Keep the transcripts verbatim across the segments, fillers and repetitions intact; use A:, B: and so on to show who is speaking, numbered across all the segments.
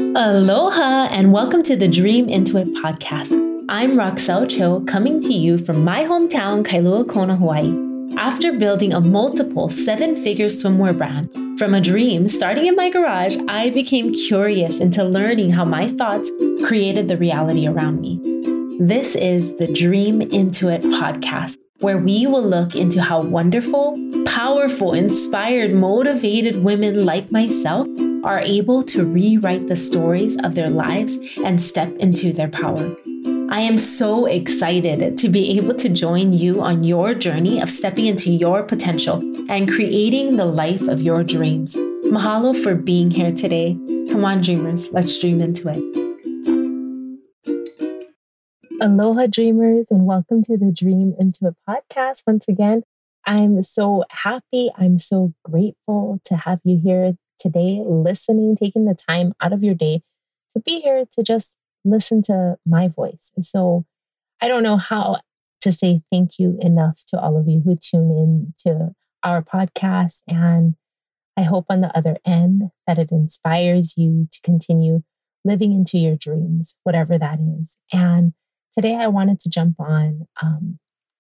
A: Aloha and welcome to the Dream Into It podcast. I'm Roxelle Cho, coming to you from my hometown, Kailua Kona, Hawaii. After building a multiple seven-figure swimwear brand, from a dream starting in my garage, I became curious into learning how my thoughts created the reality around me. This is the Dream Into It podcast, where we will look into how wonderful, powerful, inspired, motivated women like myself are able to rewrite the stories of their lives and step into their power. I am so excited to be able to join you on your journey of stepping into your potential and creating the life of your dreams. Mahalo for being here today. Come on, dreamers, let's dream into it. Aloha, dreamers, and welcome to the Dream Into It podcast. Once again, I'm so happy. I'm so grateful to have you here today, listening, taking the time out of your day to be here to just listen to my voice. And so I don't know how to say thank you enough to all of you who tune in to our podcast. And I hope on the other end that it inspires you to continue living into your dreams, whatever that is. And today I wanted to jump on, um,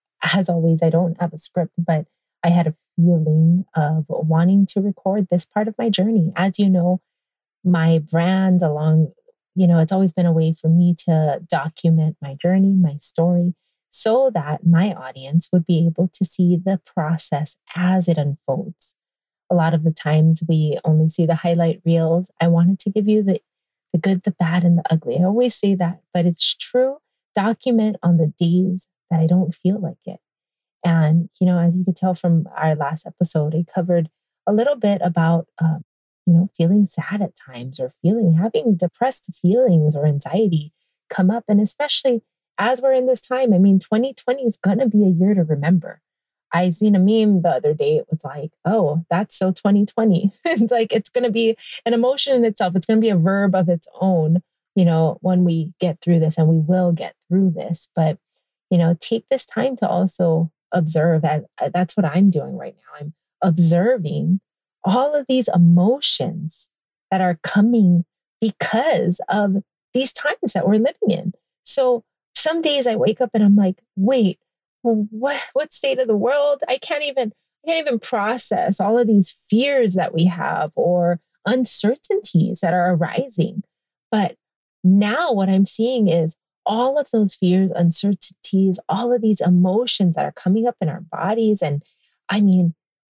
A: as always, I don't have a script, but I had a feeling of wanting to record this part of my journey. As you know, my brand along, you know, it's always been a way for me to document my journey, my story, so that my audience would be able to see the process as it unfolds. A lot of the times we only see the highlight reels. I wanted to give you the, the good, the bad, and the ugly. I always say that, but it's true. Document on the days that I don't feel like it. And, you know, as you could tell from our last episode, I covered a little bit about, um, you know, feeling sad at times or feeling, having depressed feelings or anxiety come up. And especially as we're in this time, I mean, twenty twenty is going to be a year to remember. I seen a meme the other day. It was like, oh, that's so twenty twenty. It's like, it's going to be an emotion in itself. It's going to be a verb of its own, you know, when we get through this, and we will get through this. But, you know, take this time to also observe. As, that's what I'm doing right now. I'm observing all of these emotions that are coming because of these times that we're living in. So some days I wake up and I'm like, wait, what, what state of the world? I can't even, I can't even process all of these fears that we have or uncertainties that are arising. But now what I'm seeing is all of those fears, uncertainties, all of these emotions that are coming up in our bodies. And I mean,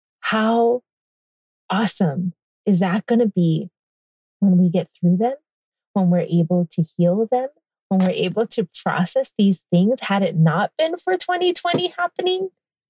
A: how awesome is that going to be when we get through them, when we're able to heal them, when we're able to process these things had it not been for twenty twenty happening?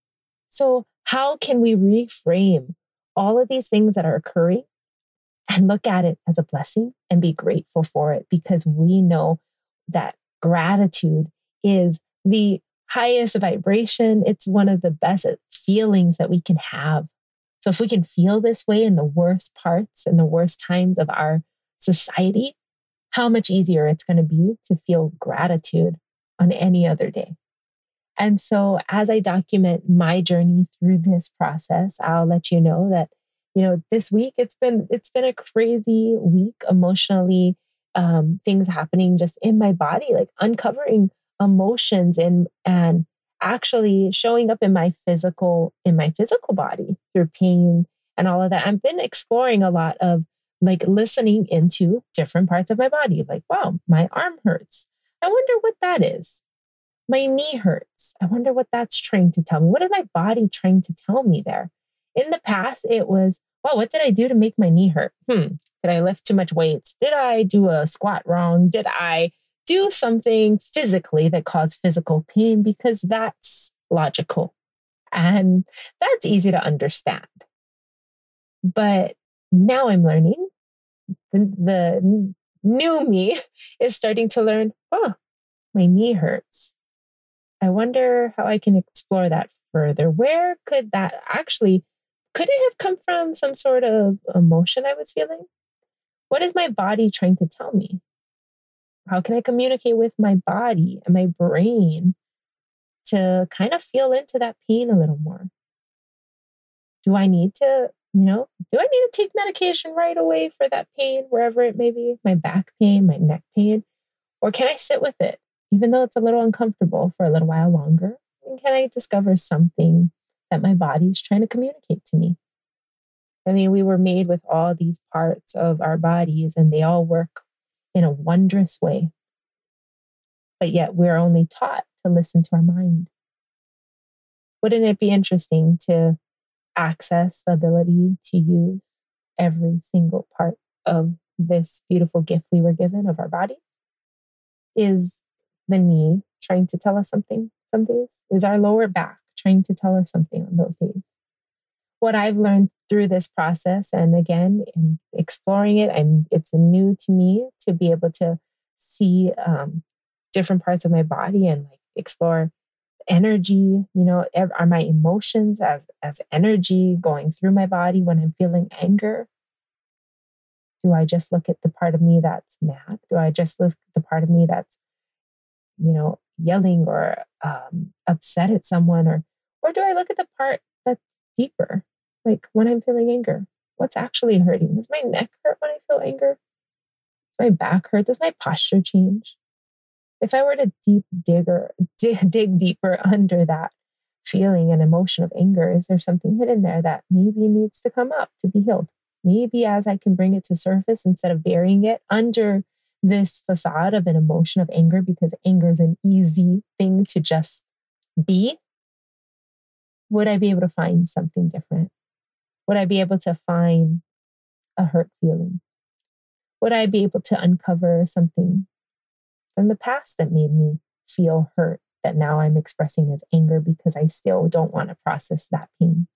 A: So how can we reframe all of these things that are occurring and look at it as a blessing and be grateful for it? Because we know that gratitude is the highest vibration. It's one of the best feelings that we can have. So if we can feel this way in the worst parts and the worst times of our society, how much easier it's going to be to feel gratitude on any other day. And so as I document my journey through this process, I'll let you know that, you know, this week it's been, it's been a crazy week emotionally. Um, things happening just in my body, like uncovering emotions and and actually showing up in my physical in my physical body through pain and all of that. I've been exploring a lot of like listening into different parts of my body. Like, wow, my arm hurts. I wonder what that is. My knee hurts. I wonder what that's trying to tell me. What is my body trying to tell me there? In the past, it was, wow, what did I do to make my knee hurt? Hmm. Did I lift too much weights? Did I do a squat wrong? Did I do something physically that caused physical pain? Because that's logical and that's easy to understand. But now I'm learning. The, the new me is starting to learn, oh, my knee hurts. I wonder how I can explore that further. Where could that actually, could it have come from some sort of emotion I was feeling? What is my body trying to tell me? How can I communicate with my body and my brain to kind of feel into that pain a little more? Do I need to You know, do I need to take medication right away for that pain, wherever it may be, my back pain, my neck pain? Or can I sit with it, even though it's a little uncomfortable for a little while longer? And can I discover something that my body is trying to communicate to me? I mean, we were made with all these parts of our bodies and they all work in a wondrous way. But yet we're only taught to listen to our mind. Wouldn't it be interesting to access the ability to use every single part of this beautiful gift we were given of our bodies? Is the knee trying to tell us something some days? Is our lower back trying to tell us something on those days? What I've learned through this process, and again, in exploring it, I'm, it's new to me to be able to see um, different parts of my body and like explore energy, you know, are my emotions as, as energy going through my body when I'm feeling anger? Do I just look at the part of me that's mad? Do I just look at the part of me that's, you know, yelling or um, upset at someone? Or, or do I look at the part that's deeper? Like when I'm feeling anger, what's actually hurting? Does my neck hurt when I feel anger? Does my back hurt? Does my posture change? If I were to deep digger, dig, dig deeper under that feeling and emotion of anger, is there something hidden there that maybe needs to come up to be healed? Maybe as I can bring it to surface instead of burying it under this facade of an emotion of anger, because anger is an easy thing to just be, would I be able to find something different? Would I be able to find a hurt feeling? Would I be able to uncover something from the past that made me feel hurt that now I'm expressing as anger because I still don't want to process that pain?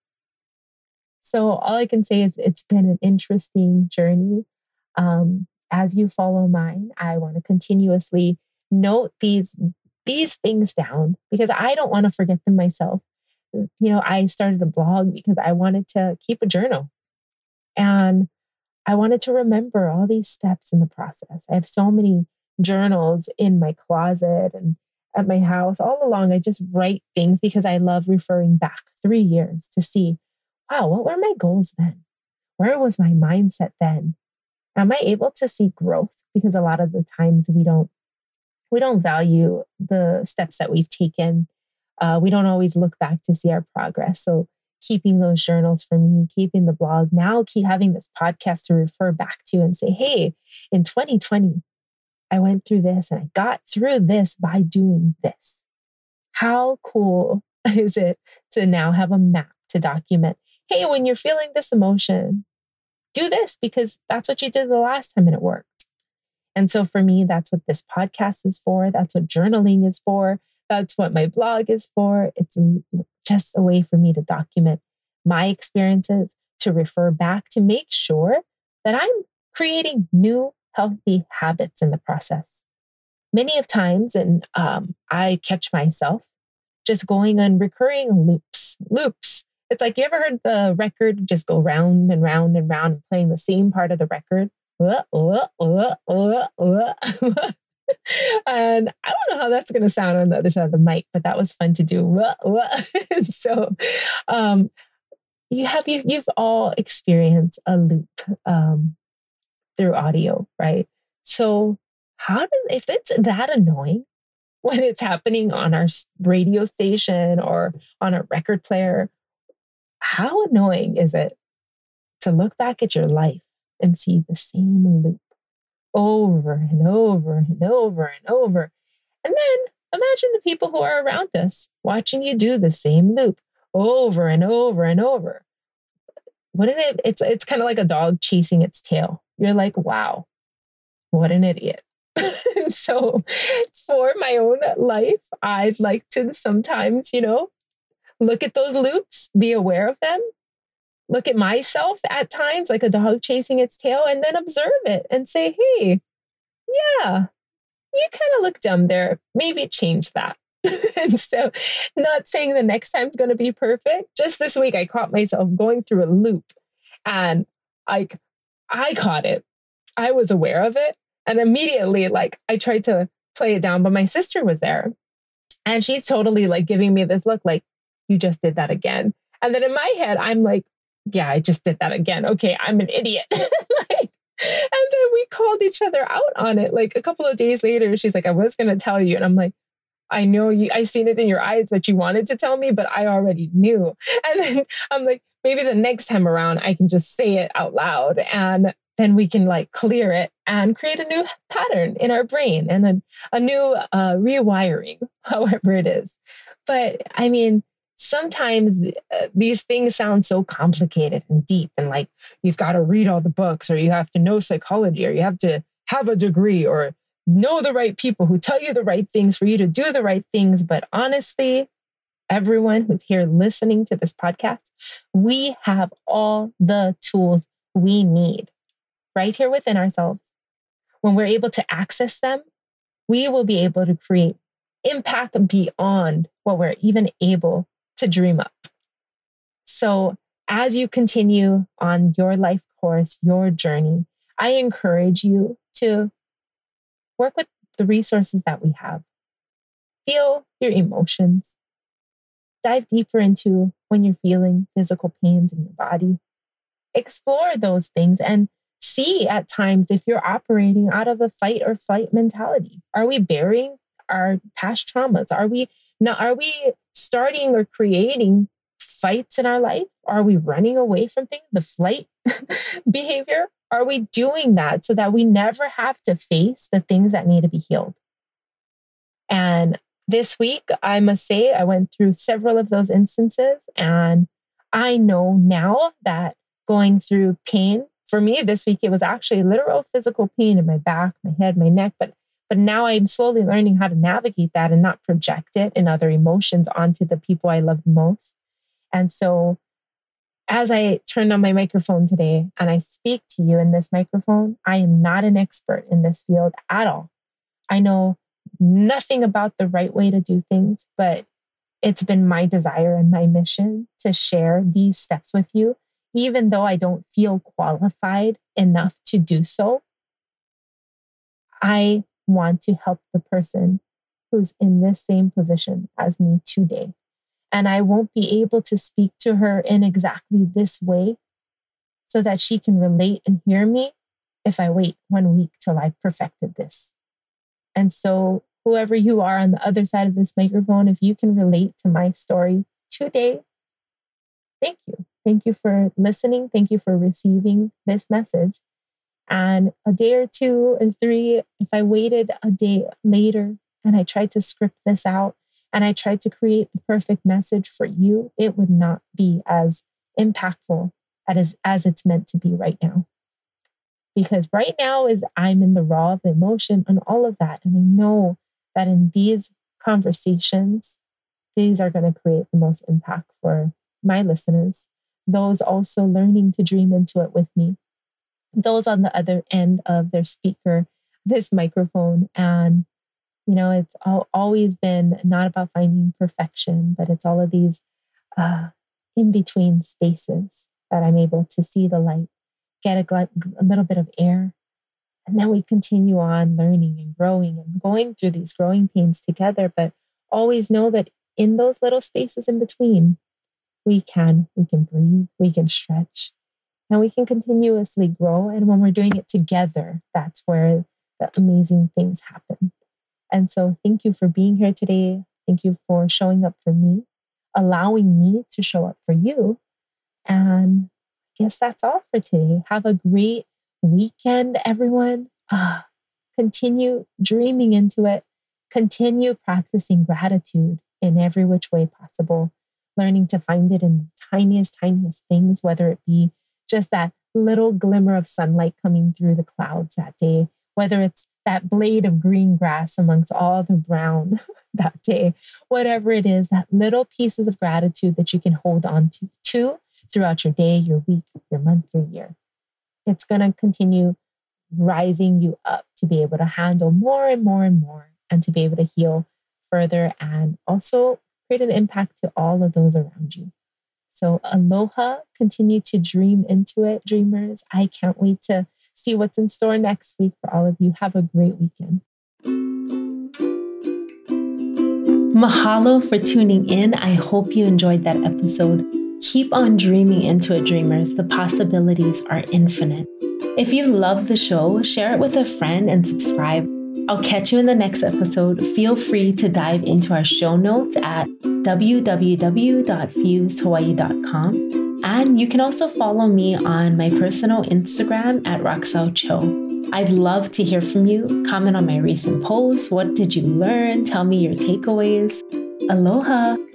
A: So all I can say is it's been an interesting journey. Um, as you follow mine, I want to continuously note these, these things down because I don't want to forget them myself. You know, I started a blog because I wanted to keep a journal and I wanted to remember all these steps in the process. I have so many journals in my closet and at my house. All along, I just write things because I love referring back three years to see, wow, what were my goals then? Where was my mindset then? Am I able to see growth? Because a lot of the times we don't, we don't value the steps that we've taken. Uh, we don't always look back to see our progress. So keeping those journals for me, keeping the blog, now keep having this podcast to refer back to and say, hey, in twenty twenty, I went through this and I got through this by doing this. How cool is it to now have a map to document, hey, when you're feeling this emotion, do this because that's what you did the last time and it worked. And so for me, that's what this podcast is for. That's what journaling is for. That's what my blog is for. It's just a way for me to document my experiences, to refer back, to make sure that I'm creating new healthy habits in the process. Many of times, and um, I catch myself just going on recurring loops, loops. It's like, you ever heard the record just go round and round and round and playing the same part of the record? Uh, uh, uh, uh, uh. And I don't know how that's going to sound on the other side of the mic, but that was fun to do. So um, you have, you, you've all experienced a loop um, through audio, right? So how does, if it's that annoying when it's happening on our radio station or on a record player, how annoying is it to look back at your life and see the same loop over and over and over and over? And then imagine the people who are around us watching you do the same loop over and over and over. Wouldn't it? It's, it's kind of like a dog chasing its tail. You're like, wow, what an idiot. So for my own life, I'd like to sometimes, you know, look at those loops, be aware of them, look at myself at times like a dog chasing its tail, and then observe it and say, hey, yeah, you kind of look dumb there. Maybe change that. And so not saying the next time's going to be perfect. Just this week, I caught myself going through a loop and like I caught it. I was aware of it. And immediately, like I tried to play it down, but my sister was there and she's totally like giving me this look like, you just did that again. And then in my head, I'm like, yeah, I just did that again. Okay, I'm an idiot. Like, and then we called each other out on it. Like a couple of days later, she's like, I was going to tell you. And I'm like, I know you, I seen it in your eyes that you wanted to tell me, but I already knew. And then I'm like, maybe the next time around, I can just say it out loud and then we can like clear it and create a new pattern in our brain and a, a new uh, rewiring, however it is. But I mean, sometimes uh, these things sound so complicated and deep and like you've got to read all the books or you have to know psychology or you have to have a degree or know the right people who tell you the right things for you to do the right things. But honestly, everyone who's here listening to this podcast, we have all the tools we need right here within ourselves. When we're able to access them, we will be able to create impact beyond what we're even able to dream up. So as you continue on your life course, your journey, I encourage you to work with the resources that we have. Feel your emotions. Dive deeper into when you're feeling physical pains in your body. Explore those things and see at times if you're operating out of a fight or flight mentality. Are we burying our past traumas? Are we not, are we starting or creating fights in our life? Are we running away from things? The flight behavior? Are we doing that so that we never have to face the things that need to be healed? And this week, I must say, I went through several of those instances. And I know now that going through pain, for me this week, it was actually literal physical pain in my back, my head, my neck. But, but now I'm slowly learning how to navigate that and not project it and other emotions onto the people I love the most. And so as I turned on my microphone today and I speak to you in this microphone, I am not an expert in this field at all. I know nothing about the right way to do things, but it's been my desire and my mission to share these steps with you, even though I don't feel qualified enough to do so. I want to help the person who's in this same position as me today. And I won't be able to speak to her in exactly this way so that she can relate and hear me if I wait one week till I've perfected this. And so whoever you are on the other side of this microphone, if you can relate to my story today, thank you. Thank you for listening. Thank you for receiving this message. And a day or two or three, if I waited a day later and I tried to script this out, and I tried to create the perfect message for you, it would not be as impactful as, as it's meant to be right now. Because right now is I'm in the raw of the emotion and all of that. And I know that in these conversations, these are going to create the most impact for my listeners. Those also learning to dream into it with me. Those on the other end of their speaker, this microphone. And you know, it's all, always been not about finding perfection, but it's all of these uh, in-between spaces that I'm able to see the light, get a, gl- a little bit of air, and then we continue on learning and growing and going through these growing pains together. But always know that in those little spaces in between, we can, we can breathe, we can stretch, and we can continuously grow. And when we're doing it together, that's where the amazing things happen. And so thank you for being here today. Thank you for showing up for me, allowing me to show up for you. And I guess that's all for today. Have a great weekend, everyone. Ah, continue dreaming into it. Continue practicing gratitude in every which way possible. Learning to find it in the tiniest, tiniest things, whether it be just that little glimmer of sunlight coming through the clouds that day, whether it's that blade of green grass amongst all the brown that day, whatever it is, that little pieces of gratitude that you can hold on to, to throughout your day, your week, your month, your year. It's going to continue rising you up to be able to handle more and more and more and to be able to heal further and also create an impact to all of those around you. So aloha, continue to dream into it, dreamers. I can't wait to see what's in store next week for all of you. Have a great weekend. Mahalo for tuning in. I hope you enjoyed that episode. Keep on dreaming into it, dreamers. The possibilities are infinite. If you love the show, share it with a friend and subscribe. I'll catch you in the next episode. Feel free to dive into our show notes at w w w dot fuse hawaii dot com. And you can also follow me on my personal Instagram at Roxelle Cho. I'd love to hear from you. Comment on my recent posts. What did you learn? Tell me your takeaways. Aloha.